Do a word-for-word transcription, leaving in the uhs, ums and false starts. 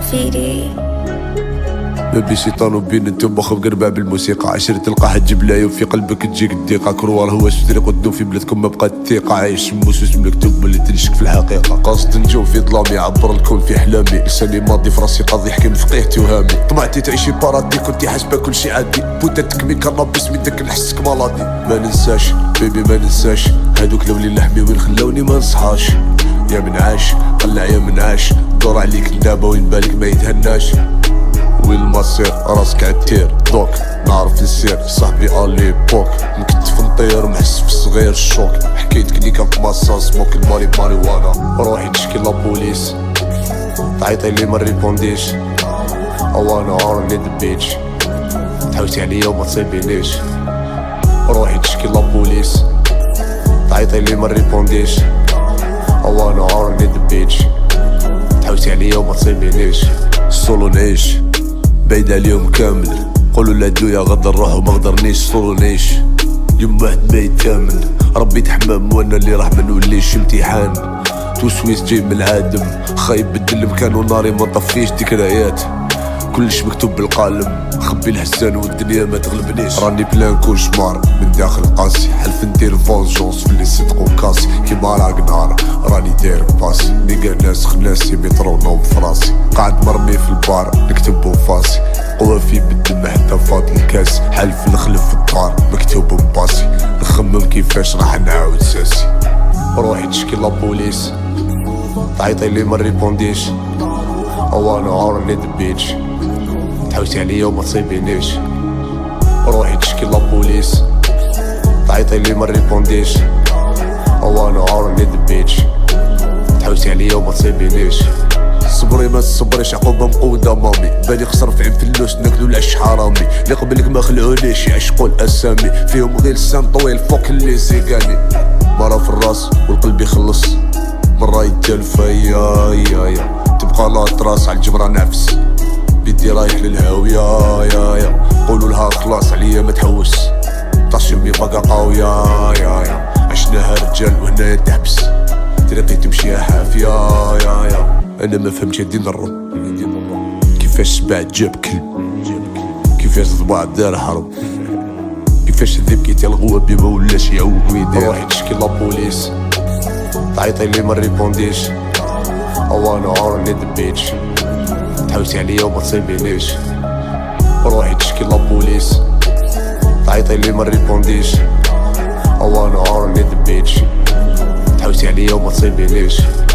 graffiti. ما بين شيطان وبين انت مخ مقربع بالموسيقى. عشرة تلقاها تجيب العيوب في قلبك تجيك الضيقة. كروار هو الشريق قدام في بلادكم ما بقات الثقة. عايش موسوس مكتوب ملي تنشك في الحقيقة. قاصد نجوم في ظلامي يعبر الكون في حلامي. لساني ماضي في راسي قاضي يحكم فقيه توهامي. طمعتي تعيشي بارادي كنتي حاسبة كل شي عادي. بوتاتك مين كرابس من داك نحسك مالادي. ما ننساش بيبي ما ننساش هادوك لولي لحمي وين خلاوني ما نصحاش. يا من عاش قلع يا من عاش دور عليك الدابة وين بالك ما يتهناش. وين المصير راسك عالتير دوك نعرف نسير صاحبي الي بوك. مكتف نطير محس في الصغير الشوك. حكيت كليكا في ماساس سموك الماري ماريوانا. روحي تشكي لابوليس تعيطي لي ما ريبونديش. اوانا ارني ذا بيتش تحوسي عليا وما تصيبينيش. روحي تشكي لابوليس تعيطي لي ما ريبونديش. اوانا ارني ذا بيتش تحوسي عليا وما تصيبينيش. سولو نعيش بعيد عليهم كامل. قولوا لعدويا غدا نروح وما غدرنيش. سولو نعيش يوم واحد ما يتكامل. ربيت حمام وانا اللي راح ما نوليش امتحان. توسويس جاي من العادم خايب بدل مكان وناري ما طفيش ذكريات. كلش مكتوب بالقلم خبي الحسان والدنيا ما تغلبنيش. راني بلان كوشمار من داخل قاسي. حلف ندير فونجونس في اللي صدقو كاسي. كيما راق نار راني داير باسي. نيقا ناس خناسي بيطرونهم فراسي. قاعد مرمي في البار نكتبو فاسي. قوة في بالدم حتى فاضل الكاس. حلف نخلف في الدار مكتوب باسي. نخمم كيفاش راح نعاود ساسي. روحي تشكي لابوليس تعيطي لي ما ريبونديش. اوانا ارني ذا بيتش تحوسي عليا وما تصيبينيش. روحي تشكي لابوليس تعيطي لي ما ريبونديش. اوانا ارني ذا بيتش تحوسي عليا وما تصيبينيش. صبري ما تصبريش عقوبة مقودة مامي. بالي خسر في عين فلوس ناكلو العش حرامي. اللي قبلك ما خلعونيش يعشقو الاسامي. فيهم غير لسان طويل فوق اللي زيقاني. مرة في الراس والقلب يخلص مرة يتلفى يا يا يا. تبقى لاطراس عالجبرة نفس بيدي رايح للهاوية يا يا. قولوا لها خلاص عليا ما تحوس طاشمي بقى قاوية يا يا. عشناها رجال وهنايا تحبس طريقي تمشيها حافية يا يا. انا ما فهمتش هادي نضرب كيفاش سبع جاب كلب. كيفاش ضباع دار حرب. كيفاش الذئب كيتي الغوابي ما ولاش يعوق ويدير. روحي تشكي لابوليس تعيطي لي ما ريبونديش. اوانا ارني ذا بيتش تحوسي عليا وما تصيبينيش. روحي تشكي لابوليس تعيطي لي ما ريبونديش. اوانا ارني ذا بيتش تحوسي عليا وما تصيبينيش.